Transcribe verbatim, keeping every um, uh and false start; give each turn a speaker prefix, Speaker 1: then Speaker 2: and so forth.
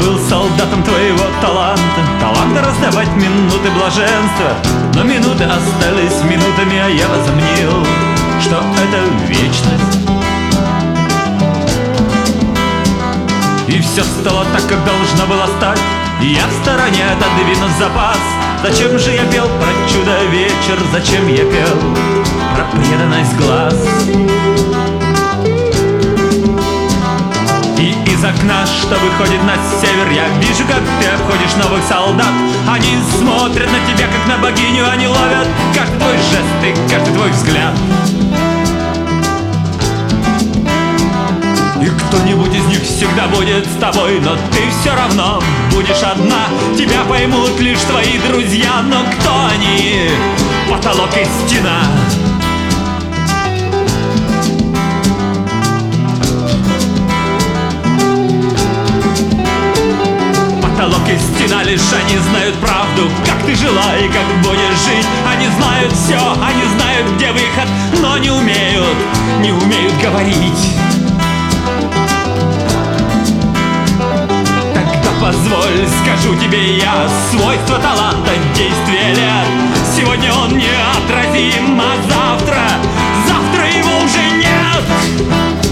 Speaker 1: был солдатом твоего таланта, таланта раздавать минуты блаженства. Но минуты остались минутами, а я возомнил, что это вечность. И все стало так, как должно было стать. Я в стороне отодвинув запас. Зачем же я пел про чудо-вечер? Зачем я пел про преданность глаз? И из окна, что выходит на север, я вижу, как ты обходишь новых солдат. Они смотрят на тебя, как на богиню. Они ловят каждый твой жест и каждый твой взгляд. И кто-нибудь из них всегда будет с тобой, но ты все равно будешь одна. Тебя поймут лишь твои друзья, но кто они? Потолок и стена. Потолок и стена, лишь они знают правду, как ты жила и как будешь жить. Они знают все, они знают, где выход, но не умеют, не умеют говорить. Позволь, скажу тебе я, свойства таланта, действия лет. Сегодня он неотразим, а завтра, завтра его уже нет.